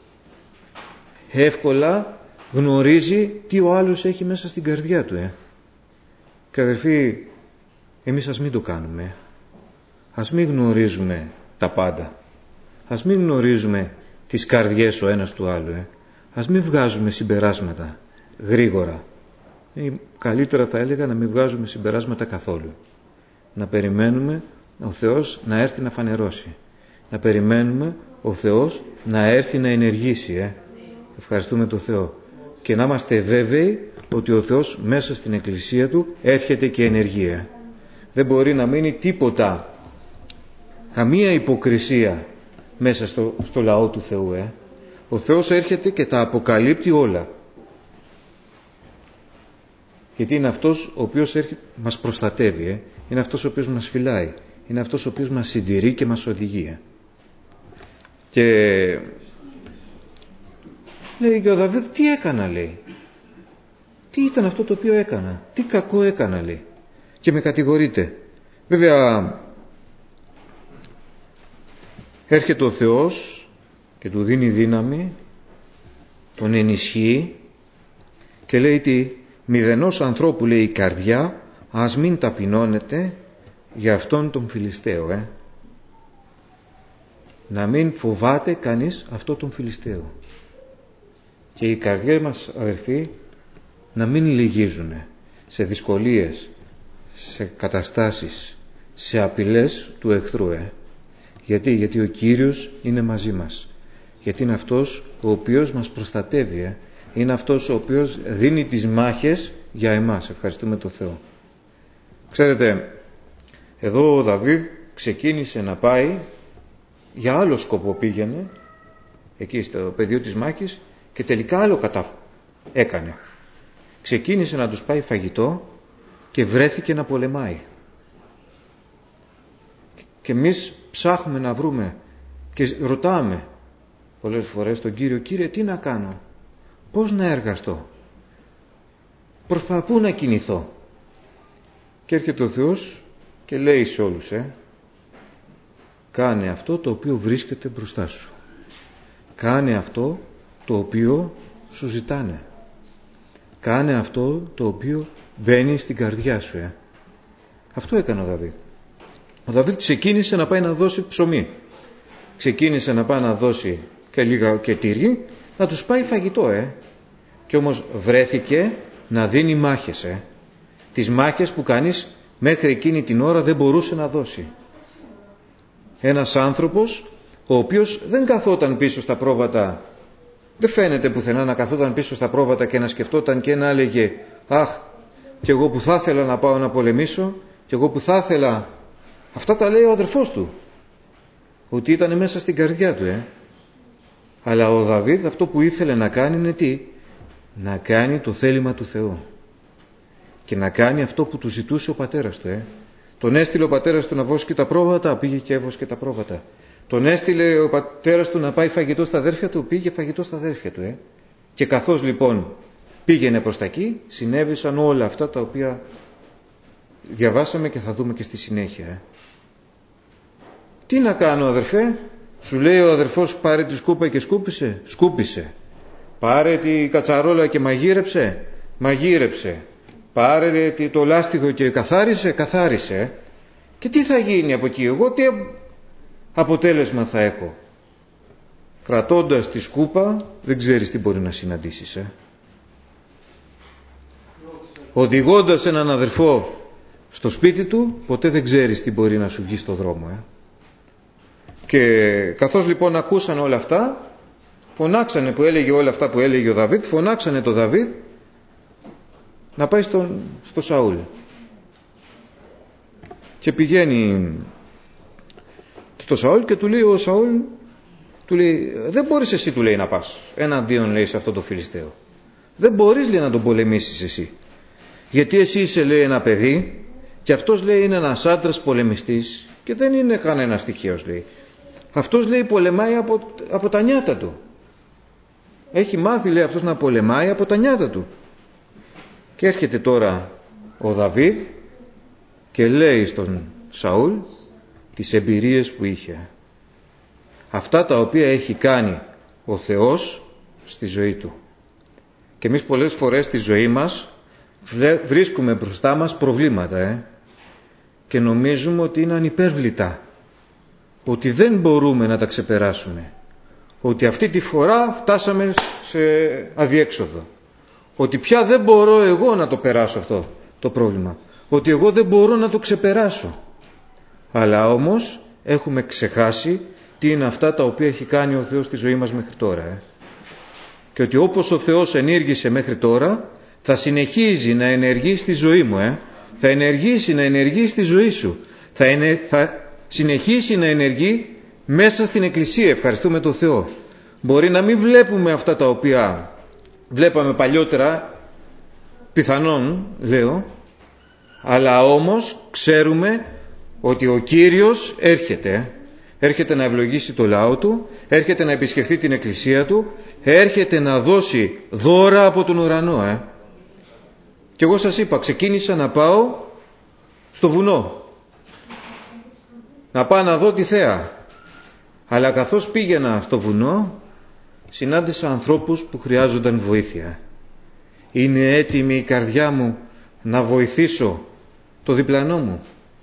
Εύκολα γνωρίζει τι ο άλλος έχει μέσα στην καρδιά του. Και αδερφοί, εμείς ας μην το κάνουμε. Ας μην γνωρίζουμε τα πάντα. Ας μην γνωρίζουμε τις καρδιές ο ένας του άλλου. Ας μην βγάζουμε συμπεράσματα γρήγορα. Καλύτερα θα έλεγα να μην βγάζουμε συμπεράσματα καθόλου. Να περιμένουμε ο Θεός να έρθει να φανερώσει. Να περιμένουμε ο Θεός να έρθει να ενεργήσει. Ευχαριστούμε τον Θεό. Και να είμαστε βέβαιοι ότι ο Θεός μέσα στην Εκκλησία Του έρχεται και ενεργεί. Δεν μπορεί να μείνει τίποτα, καμία υποκρισία μέσα στο λαό του Θεού. Ο Θεός έρχεται και τα αποκαλύπτει όλα. Γιατί είναι αυτός ο οποίος μας προστατεύει. Είναι αυτός ο οποίος μας φυλάει. Είναι αυτός ο οποίος μας συντηρεί και μας οδηγεί. Και Λέει και ο Δαβίδ, τι έκανα, λέει. Τι ήταν αυτό το οποίο έκανα, τι κακό έκανα, λέει. Και με κατηγορείτε. Βέβαια έρχεται ο Θεός και του δίνει δύναμη, τον ενισχύει και λέει τι, μηδενός ανθρώπου, λέει, η καρδιά, ας μην ταπεινώνεται για αυτόν τον Φιλισταίο. Να μην φοβάται κανείς αυτόν τον Φιλισταίο. Και η καρδιά μας, αδελφοί, να μην λυγίζουνε σε δυσκολίες, σε καταστάσεις, σε απειλές του εχθρού. Γιατί ο Κύριος είναι μαζί μας. Γιατί είναι αυτός ο οποίος μας προστατεύει. Είναι αυτός ο οποίος δίνει τις μάχες για εμάς. Ευχαριστούμε τον Θεό. Ξέρετε, εδώ ο Δαβίδ ξεκίνησε να πάει, για άλλο σκοπό πήγαινε, εκεί στο πεδίο της μάχης, και τελικά άλλο έκανε. Ξεκίνησε να τους πάει φαγητό και βρέθηκε να πολεμάει. Και εμείς ψάχνουμε να βρούμε και ρωτάμε πολλές φορές τον Κύριο, Κύριε, τι να κάνω, πώς να εργαστώ, προς πού να κινηθώ. Και έρχεται ο Θεός και λέει σε όλους, κάνε αυτό το οποίο βρίσκεται μπροστά σου. Κάνε αυτό το οποίο σου ζητάνε. Κάνε αυτό το οποίο μπαίνει στην καρδιά σου. Αυτό έκανε ο Δαβίδ. Ο Δαβίδ ξεκίνησε να πάει να δώσει ψωμί. Ξεκίνησε να πάει να δώσει και λίγα και τύρι, να τους πάει φαγητό. Και όμως βρέθηκε να δίνει μάχες. Τις μάχες που κανείς μέχρι εκείνη την ώρα δεν μπορούσε να δώσει. Ένας άνθρωπος ο οποίος δεν καθόταν πίσω στα πρόβατα, δεν φαίνεται πουθενά να καθόταν πίσω στα πρόβατα και να σκεφτόταν και να έλεγε, αχ, και εγώ που θα ήθελα να πάω να πολεμήσω, και εγώ που θα ήθελα. Αυτά τα λέει ο αδερφός του, ότι ήταν μέσα στην καρδιά του. Αλλά ο Δαβίδ αυτό που ήθελε να κάνει είναι τι? Να κάνει το θέλημα του Θεού και να κάνει αυτό που του ζητούσε ο πατέρας του. Τον έστειλε ο πατέρας του να βόσκει τα πρόβατα, πήγε και έβοσκε τα πρόβατα. Τον έστειλε ο πατέρας του να πάει φαγητό στα αδέρφια του, πήγε φαγητό στα αδέρφια του. Και καθώς λοιπόν πήγαινε προς τα εκεί, συνέβησαν όλα αυτά τα οποία διαβάσαμε και θα δούμε και στη συνέχεια. Τι να κάνω, αδερφέ? Σου λέει ο αδερφός, πάρε τη σκούπα και σκούπισε. Σκούπισε. Πάρε τη κατσαρόλα και μαγείρεψε. Μαγείρεψε. Πάρε το λάστιχο και καθάρισε. Καθάρισε. Και τι θα γίνει από εκεί? Εγώ τι αποτέλεσμα θα έχω? Κρατώντας τη σκούπα δεν ξέρεις τι μπορεί να συναντήσεις. Οδηγώντας έναν αδερφό στο σπίτι του, ποτέ δεν ξέρεις τι μπορεί να σου βγει στο δρόμο. Και καθώς λοιπόν ακούσαν όλα αυτά, φωνάξανε, που έλεγε όλα αυτά που έλεγε ο Δαβίδ, φωνάξανε το Δαβίδ να πάει στο Σαούλ. Και πηγαίνει στο Σαούλ και του λέει ο Σαούλ, του λέει, δεν μπορείς εσύ, του λέει, να πας εναντίον, λέει, σε αυτό το Φιλισταίο. Δεν μπορείς, λέει, να τον πολεμήσεις εσύ. Γιατί εσύ είσαι, λέει, ένα παιδί και αυτός, λέει, είναι ένας άντρας πολεμιστής και δεν είναι κανένας τυχαίος, λέει. Αυτός, λέει, πολεμάει από τα νιάτα του. Έχει μάθει, λέει, αυτός να πολεμάει από τα νιάτα του. Και έρχεται τώρα ο Δαβίδ και λέει στον Σαούλ τις εμπειρίες που είχε. Αυτά τα οποία έχει κάνει ο Θεός στη ζωή του. Και εμείς πολλές φορές στη ζωή μας βρίσκουμε μπροστά μας προβλήματα και νομίζουμε ότι είναι ανυπέρβλητα, ότι δεν μπορούμε να τα ξεπεράσουμε, ότι αυτή τη φορά φτάσαμε σε αδιέξοδο, ότι πια δεν μπορώ εγώ να το περάσω αυτό το πρόβλημα, ότι εγώ δεν μπορώ να το ξεπεράσω. Αλλά όμως έχουμε ξεχάσει τι είναι αυτά τα οποία έχει κάνει ο Θεός στη ζωή μας μέχρι τώρα. Και ότι όπως ο Θεός ενήργησε μέχρι τώρα, θα συνεχίζει να ενεργεί στη ζωή μου. Θα ενεργήσει να ενεργεί στη ζωή σου. Θα συνεχίσει να ενεργεί μέσα στην Εκκλησία. Ευχαριστούμε τον Θεό. Μπορεί να μην βλέπουμε αυτά τα οποία βλέπαμε παλιότερα, πιθανόν λέω, αλλά όμως ξέρουμε ότι ο Κύριος έρχεται. έρχεται να ευλογήσει το λαό του, έρχεται να επισκεφτεί την εκκλησία του, έρχεται να δώσει δώρα από τον ουρανό. Και εγώ σας είπα, ξεκίνησα να πάω στο βουνό, να πάω να δω τη θέα. Αλλά καθώς πήγαινα στο βουνό, συνάντησα ανθρώπους που χρειάζονταν βοήθεια. Είναι έτοιμη η καρδιά μου να βοηθήσω το διπλανό μου?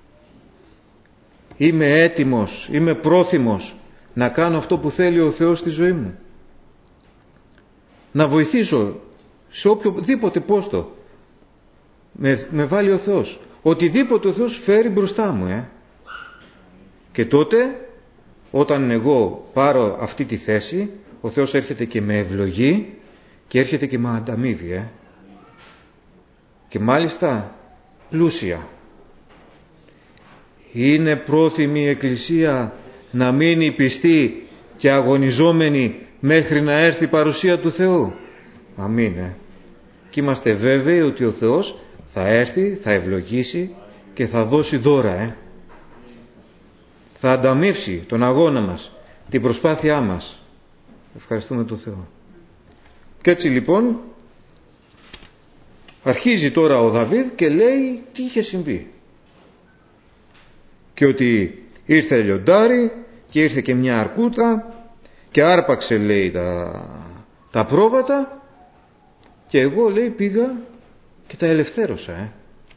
Είμαι έτοιμος, είμαι πρόθυμος να κάνω αυτό που θέλει ο Θεός στη ζωή μου? Να βοηθήσω σε οποιοδήποτε πόστο με βάλει ο Θεός. Οτιδήποτε ο Θεός φέρει μπροστά μου. Και τότε, όταν εγώ πάρω αυτή τη θέση, ο Θεός έρχεται και με ευλογεί και έρχεται και με ανταμείβει. Και μάλιστα πλούσια. Είναι πρόθυμη η Εκκλησία να μείνει πιστή και αγωνιζόμενη μέχρι να έρθει η παρουσία του Θεού? Αμήν. Και είμαστε βέβαιοι ότι ο Θεός θα έρθει, θα ευλογήσει και θα δώσει δώρα. Θα ανταμείψει τον αγώνα μας, την προσπάθειά μας. Ευχαριστούμε τον Θεό. Και έτσι λοιπόν αρχίζει τώρα ο Δαβίδ και λέει τι είχε συμβεί. Και ότι ήρθε λιοντάρι και ήρθε και μια αρκούτα και άρπαξε, λέει, τα πρόβατα, και εγώ, λέει, πήγα και τα ελευθέρωσα.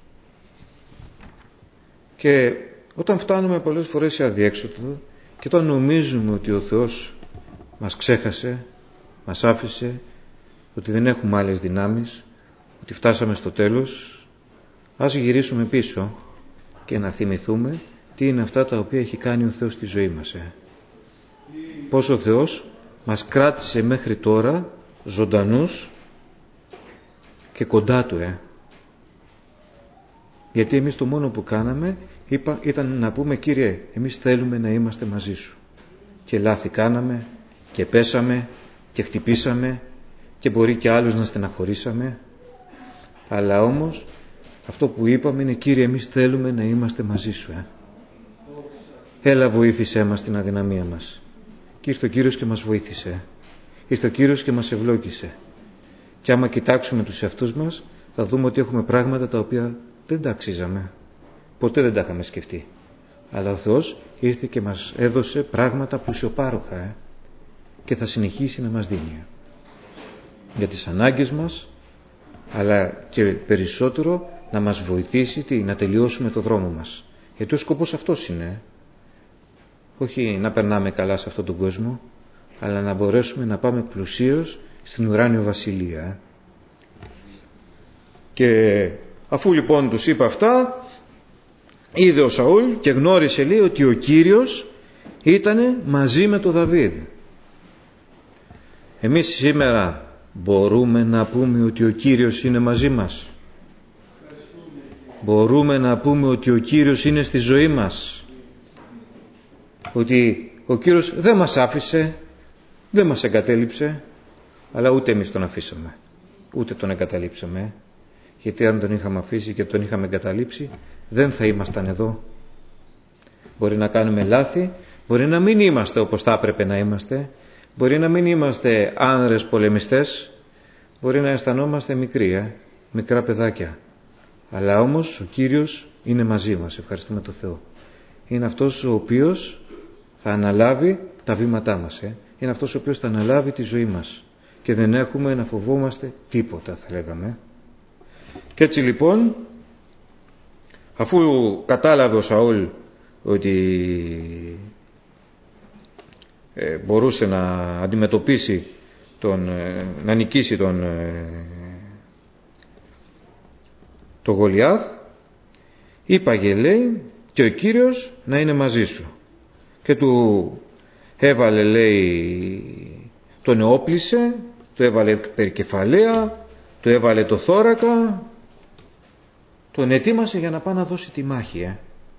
Και όταν φτάνουμε πολλές φορές σε αδιέξοδο και όταν νομίζουμε ότι ο Θεός μας ξέχασε, μας άφησε, ότι δεν έχουμε άλλες δυνάμεις, ότι φτάσαμε στο τέλος, ας γυρίσουμε πίσω και να θυμηθούμε τι είναι αυτά τα οποία έχει κάνει ο Θεός στη ζωή μας. Πώς ο Θεός μας κράτησε μέχρι τώρα ζωντανούς και κοντά Του. Γιατί εμείς το μόνο που κάναμε ήταν να πούμε, Κύριε, εμείς θέλουμε να είμαστε μαζί Σου. Και λάθη κάναμε και πέσαμε και χτυπήσαμε και μπορεί και άλλους να στεναχωρήσαμε. Αλλά όμως αυτό που είπαμε είναι, Κύριε, εμείς θέλουμε να είμαστε μαζί Σου. Έλα, βοήθησέ μας στην αδυναμία μας. Και ήρθε ο Κύριος και μας βοήθησε. Ήρθε ο Κύριος και μας ευλόγησε. Και άμα κοιτάξουμε τους εαυτούς μας, θα δούμε ότι έχουμε πράγματα τα οποία δεν τα αξίζαμε. Ποτέ δεν τα είχαμε σκεφτεί. Αλλά ο Θεός ήρθε και μας έδωσε πράγματα πλουσιοπάροχα και θα συνεχίσει να μας δίνει. Για τις ανάγκες μας, αλλά και περισσότερο να μας βοηθήσει να τελειώσουμε το δρόμο μας. Γιατί ο σκοπός αυτός είναι. Όχι να περνάμε καλά σε αυτόν τον κόσμο, αλλά να μπορέσουμε να πάμε πλουσίως στην ουράνιο βασιλεία. Και αφού λοιπόν τους είπα αυτά, είδε ο Σαούλ και γνώρισε, λέει, ότι ο Κύριος ήτανε μαζί με τον Δαβίδ. Εμείς σήμερα μπορούμε να πούμε ότι ο Κύριος είναι μαζί μας? Μπορούμε να πούμε ότι ο Κύριος είναι στη ζωή μας? Ότι ο Κύριος δεν μας άφησε, δεν μας εγκατέλειψε, αλλά ούτε εμείς τον αφήσαμε, ούτε τον εγκαταλείψαμε. Γιατί αν τον είχαμε αφήσει και τον είχαμε εγκαταλείψει, δεν θα ήμασταν εδώ. Μπορεί να κάνουμε λάθη, μπορεί να μην είμαστε όπως θα έπρεπε να είμαστε, μπορεί να μην είμαστε άνδρες πολεμιστές, μπορεί να αισθανόμαστε μικροί, μικρά παιδάκια. Αλλά όμως ο Κύριος είναι μαζί μας, ευχαριστούμε τον Θεό. Είναι αυτός ο οποίος θα αναλάβει τα βήματά μας. Είναι αυτός ο οποίος θα αναλάβει τη ζωή μας. Και δεν έχουμε να φοβόμαστε τίποτα, θα λέγαμε. Και έτσι λοιπόν, αφού κατάλαβε ο Σαούλ ότι μπορούσε να αντιμετωπίσει να νικήσει τον Γολιάθ, είπαγε, λέει, και ο Κύριος να είναι μαζί σου. Και του έβαλε, λέει, τον εόπλησε, του έβαλε περικεφαλαία, του έβαλε το θώρακα, τον ετοίμασε για να πάει να δώσει τη μάχη.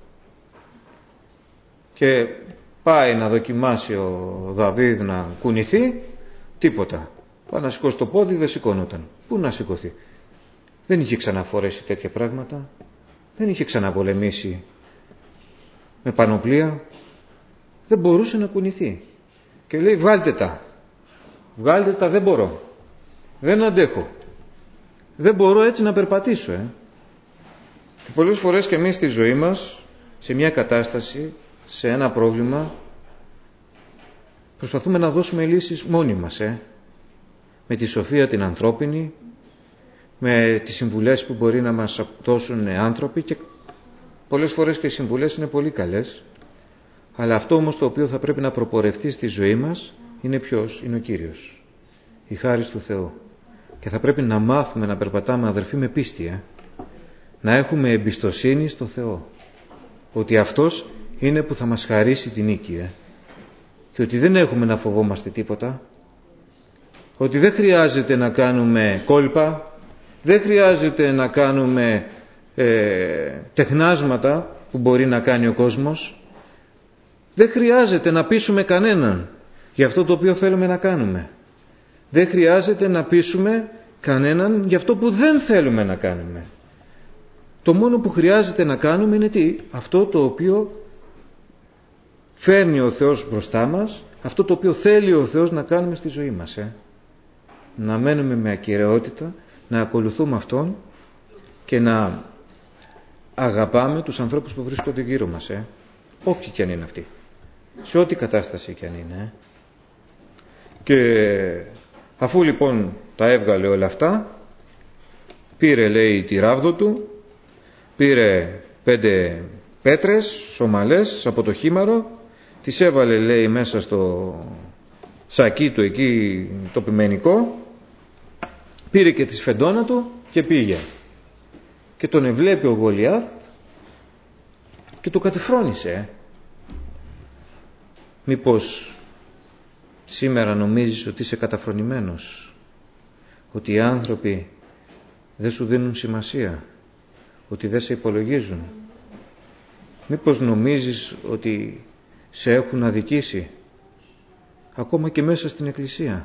Και πάει να δοκιμάσει ο Δαβίδ να κουνηθεί, τίποτα. Πάει να σηκώσει το πόδι, δεν σηκώνονταν. Πού να σηκωθεί? Δεν είχε ξαναφορέσει τέτοια πράγματα, δεν είχε ξαναπολεμήσει με πανοπλία, δεν μπορούσε να κουνηθεί. Και λέει βγάλτε τα, δεν μπορώ. Δεν αντέχω. Δεν μπορώ έτσι να περπατήσω. Και πολλές φορές και εμείς στη ζωή μας, σε μια κατάσταση, σε ένα πρόβλημα, προσπαθούμε να δώσουμε λύσεις μόνοι μας. Με τη σοφία την ανθρώπινη, με τις συμβουλές που μπορεί να μας δώσουν άνθρωποι, και πολλές φορές και οι συμβουλές είναι πολύ καλές, αλλά αυτό όμως το οποίο θα πρέπει να προπορευτεί στη ζωή μας είναι ποιος? Είναι ο Κύριος, η χάρις του Θεού. Και θα πρέπει να μάθουμε να περπατάμε, αδερφοί, με πίστη, να έχουμε εμπιστοσύνη στο Θεό, ότι Αυτός είναι που θα μας χαρίσει την νίκη, και ότι δεν έχουμε να φοβόμαστε τίποτα, ότι δεν χρειάζεται να κάνουμε κόλπα, δεν χρειάζεται να κάνουμε τεχνάσματα που μπορεί να κάνει ο κόσμος, δεν χρειάζεται να πείσουμε κανέναν για αυτό το οποίο θέλουμε να κάνουμε, δεν χρειάζεται να πείσουμε κανέναν για αυτό που δεν θέλουμε να κάνουμε. Το μόνο που χρειάζεται να κάνουμε είναι τι? Αυτό το οποίο φέρνει ο Θεός μπροστά μας, αυτό το οποίο θέλει ο Θεός να κάνουμε στη ζωή μας. Να μένουμε με ακεραιότητα, να ακολουθούμε Αυτόν και να αγαπάμε τους ανθρώπους που βρίσκονται γύρω μας, όποιοι και αν είναι αυτοί, σε ό,τι κατάσταση και αν είναι. Και αφού λοιπόν τα έβγαλε όλα αυτά, πήρε, λέει, τη ράβδο του, πήρε 5 πέτρες ομαλές από το χήμαρο, τις έβαλε, λέει, μέσα στο σακί του εκεί το πιμενικό, πήρε και τη σφεντόνα του και πήγε. Και τον εβλέπει ο Γολιάθ και το κατεφρόνησε. Μήπως σήμερα νομίζεις ότι είσαι καταφρονημένος, ότι οι άνθρωποι δεν σου δίνουν σημασία, ότι δεν σε υπολογίζουν? Μήπως νομίζεις ότι σε έχουν αδικήσει, ακόμα και μέσα στην Εκκλησία?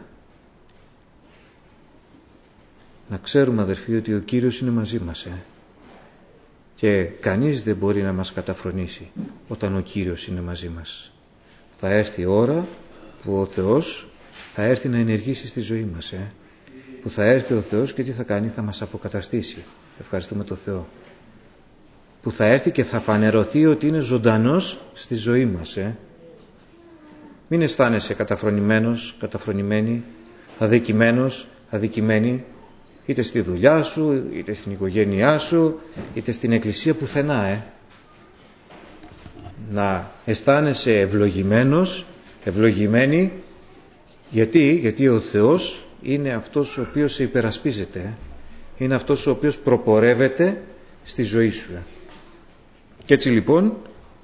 Να ξέρουμε, αδερφοί, ότι ο Κύριος είναι μαζί μας, και κανείς δεν μπορεί να μας καταφρονήσει όταν ο Κύριος είναι μαζί μας. Θα έρθει η ώρα που ο Θεός θα έρθει να ενεργήσει στη ζωή μας, που θα έρθει ο Θεός και τι θα κάνει? Θα μας αποκαταστήσει. Ευχαριστούμε τον Θεό. Που θα έρθει και θα φανερωθεί ότι είναι ζωντανός στη ζωή μας. Μην αισθάνεσαι καταφρονημένος, καταφρονημένη, αδικημένος, αδικημένη, είτε στη δουλειά σου, είτε στην οικογένειά σου, είτε στην εκκλησία, πουθενά. Να αισθάνεσαι ευλογημένος, ευλογημένη. Γιατί ο Θεός είναι αυτός ο οποίος σε υπερασπίζεται, είναι αυτός ο οποίος προπορεύεται στη ζωή σου. Και έτσι λοιπόν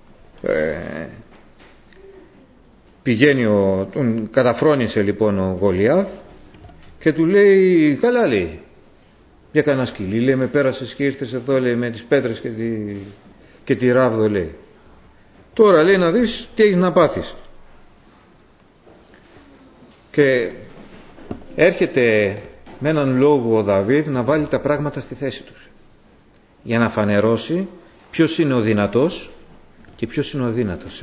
τον καταφρόνησε λοιπόν ο Γολιάθ και του λέει, καλά, λέει, για κανένα σκυλί, λέει, με πέρασες και ήρθες εδώ, λέει, με τις πέτρες και τη ράβδο, λέει. Τώρα, λέει, να δεις τι έχεις να πάθεις. Και έρχεται με έναν λόγο ο Δαβίδ να βάλει τα πράγματα στη θέση τους, για να φανερώσει ποιος είναι ο δυνατός και ποιος είναι ο αδύνατος.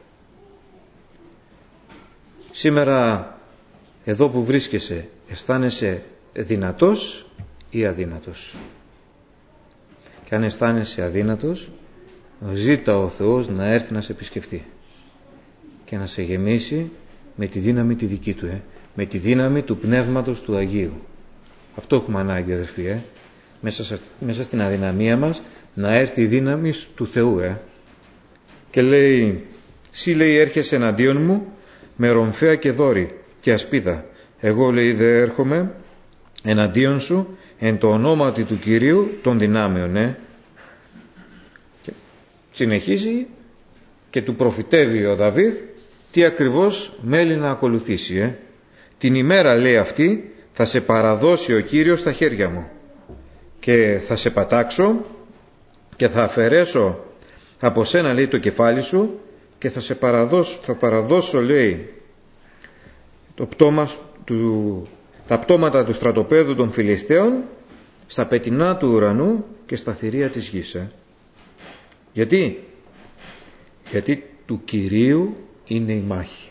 Σήμερα εδώ που βρίσκεσαι, αισθάνεσαι δυνατός ή αδύνατος? Και αν αισθάνεσαι αδύνατος, ζήτα ο Θεός να έρθει να σε επισκεφτεί και να σε γεμίσει με τη δύναμη τη δική του, με τη δύναμη του Πνεύματος του Αγίου. Αυτό έχουμε ανάγκη, αδερφοί, μέσα στην αδυναμία μας να έρθει η δύναμη του Θεού. Και λέει, «Συ, λέει, έρχεσαι εναντίον μου με ρομφαία και δόρη και ασπίδα. Εγώ, λέει, δεν έρχομαι εναντίον σου εν το ονόματι του Κυρίου των δυνάμεων». Και συνεχίζει και του προφητεύει ο Δαβίδ τι ακριβώς μέλει να ακολουθήσει. «Την ημέρα», λέει, αυτή θα σε παραδώσει ο Κύριος στα χέρια μου και θα σε πατάξω και θα αφαιρέσω από σένα, λέει, το κεφάλι σου και θα παραδώσω, λέει, τα πτώματα του στρατοπέδου των Φιλιστέων στα πετεινά του ουρανού και στα θηρία της γης. Γιατί του Κυρίου είναι η μάχη.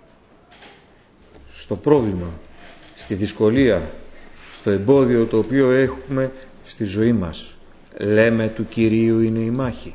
Στο πρόβλημα, στη δυσκολία, στο εμπόδιο το οποίο έχουμε στη ζωή μας, λέμε του Κυρίου είναι η μάχη,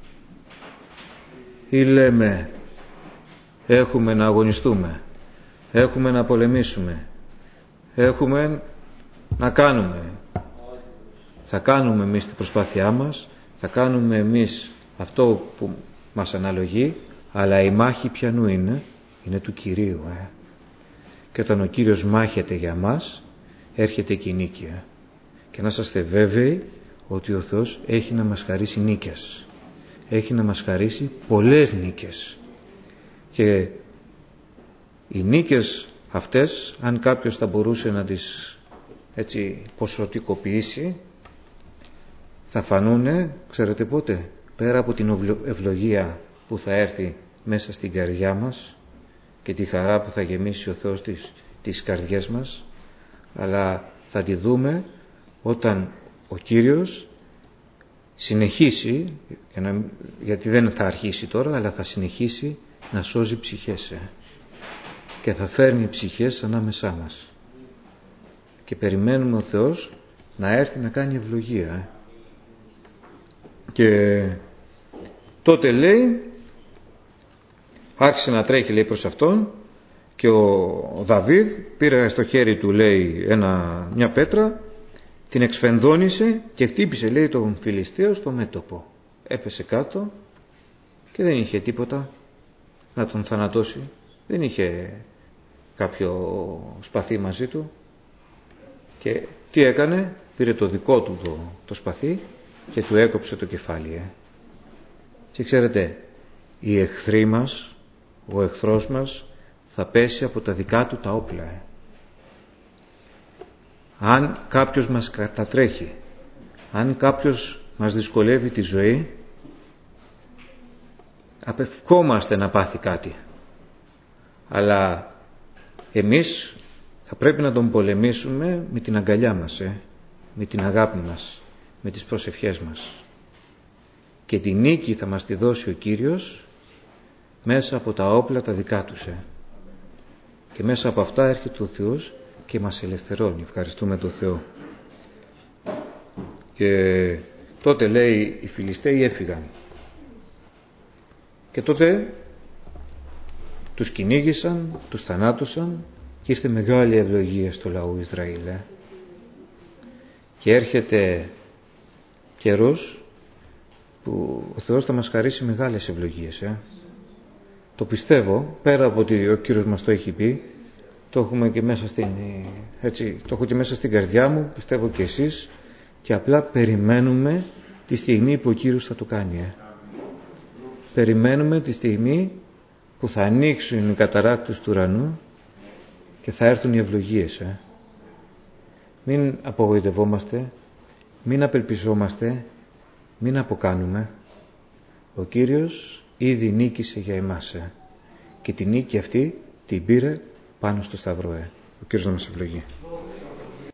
ή λέμε έχουμε να αγωνιστούμε, έχουμε να πολεμήσουμε, έχουμε να κάνουμε? Θα κάνουμε εμείς την προσπάθειά μας, θα κάνουμε εμείς αυτό που μας αναλογεί, αλλά η μάχη ποιανού είναι? Είναι του Κυρίου. Και όταν ο Κύριος μάχεται για μας, έρχεται και η νίκη. Και να είσαστε βέβαιοι ότι ο Θεός έχει να μας χαρίσει νίκες. Έχει να μας χαρίσει πολλές νίκες. Και οι νίκες αυτές, αν κάποιος θα μπορούσε να τις έτσι ποσοτικοποιήσει, θα φανούνε, ξέρετε πότε? Πέρα από την ευλογία που θα έρθει μέσα στην καρδιά μας και τη χαρά που θα γεμίσει ο Θεός τις καρδιές μας, αλλά θα τη δούμε όταν ο Κύριος συνεχίσει, γιατί δεν θα αρχίσει τώρα, αλλά θα συνεχίσει να σώζει ψυχές και θα φέρνει ψυχές ανάμεσά μας. Και περιμένουμε ο Θεός να έρθει να κάνει ευλογία. Και τότε λέει, άρχισε να τρέχει, λέει, προς αυτόν, και ο Δαβίδ πήρε στο χέρι του, λέει, μια πέτρα, την εξφενδώνησε και χτύπησε, λέει, τον Φιλισταίο στο μέτωπο. Έπεσε κάτω και δεν είχε τίποτα να τον θανατώσει, δεν είχε κάποιο σπαθί μαζί του. Και τι έκανε? Πήρε το δικό του το σπαθί και του έκοψε το κεφάλι. Και ξέρετε, οι εχθροί μας, ο εχθρός μας θα πέσει από τα δικά του τα όπλα. Αν κάποιος μας κατατρέχει, αν κάποιος μας δυσκολεύει τη ζωή, απευκόμαστε να πάθει κάτι. Αλλά εμείς θα πρέπει να τον πολεμήσουμε με την αγκαλιά μας, με την αγάπη μας, με τις προσευχές μας. Και τη νίκη θα μας τη δώσει ο Κύριος μέσα από τα όπλα τα δικά τους. Και μέσα από αυτά έρχεται ο Θεός και μας ελευθερώνει. Ευχαριστούμε τον Θεό. Και τότε, λέει, οι Φιλιστέοι έφυγαν. Και τότε τους κυνήγησαν, τους θανάτωσαν και ήρθε μεγάλη ευλογία στο λαό Ισραήλ. Και έρχεται καιρός που ο Θεός θα μας χαρίσει μεγάλες ευλογίες. Το πιστεύω, πέρα από ότι ο Κύριος μας το έχει πει, το έχουμε και μέσα το έχω και μέσα στην καρδιά μου, πιστεύω και εσείς, και απλά περιμένουμε τη στιγμή που ο Κύριος θα το κάνει. Περιμένουμε τη στιγμή που θα ανοίξουν οι καταράκτες του ουρανού και θα έρθουν οι ευλογίες. Μην απογοητευόμαστε, μην απελπιζόμαστε, μην αποκάνουμε. Ο Κύριος ήδη νίκησε για εμάς και τη νίκη αυτή την πήρε πάνω στο σταυρό. Ο Κύριος να μας ευλογεί.